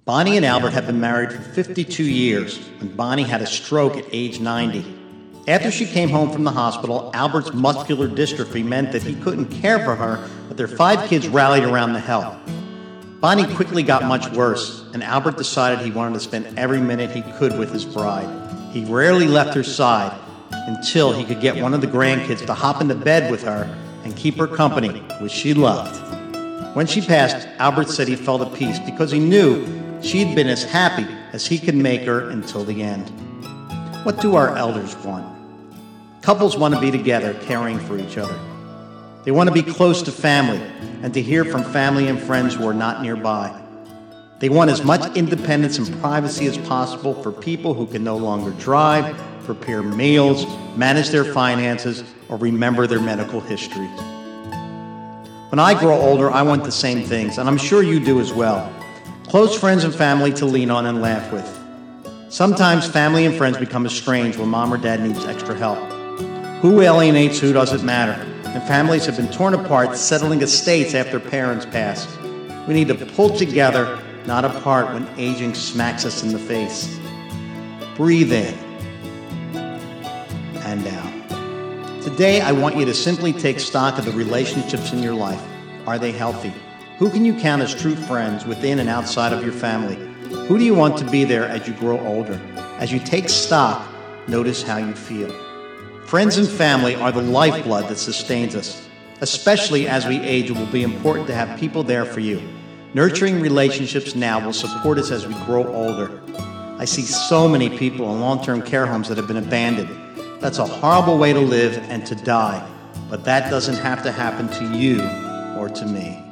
Bonnie and Albert have been married for 52 years when Bonnie had a stroke at age 90. After she came home from the hospital, Albert's muscular dystrophy meant that he couldn't care for her, but their 5 kids rallied around the help. Bonnie quickly got much worse, and Albert decided he wanted to spend every minute he could with his bride. He rarely left her side until he could get one of the grandkids to hop into bed with her and keep her company, which she loved. When she passed, Albert said he felt at peace because he knew she'd been as happy as he could make her until the end. What do our elders want? Couples want to be together, caring for each other. They want to be close to family and to hear from family and friends who are not nearby. They want as much independence and privacy as possible for people who can no longer drive, prepare meals, manage their finances, or remember their medical history. When I grow older, I want the same things, and I'm sure you do as well. Close friends and family to lean on and laugh with. Sometimes family and friends become estranged when mom or dad needs extra help. Who alienates who doesn't matter, and families have been torn apart, settling estates after parents pass. We need to pull together, not apart, when aging smacks us in the face. Breathe in and out. Today, I want you to simply take stock of the relationships in your life. Are they healthy? Who can you count as true friends within and outside of your family? Who do you want to be there as you grow older? As you take stock, notice how you feel. Friends and family are the lifeblood that sustains us. Especially as we age, it will be important to have people there for you. Nurturing relationships now will support us as we grow older. I see so many people in long-term care homes that have been abandoned. That's a horrible way to live and to die, but that doesn't have to happen to you or to me.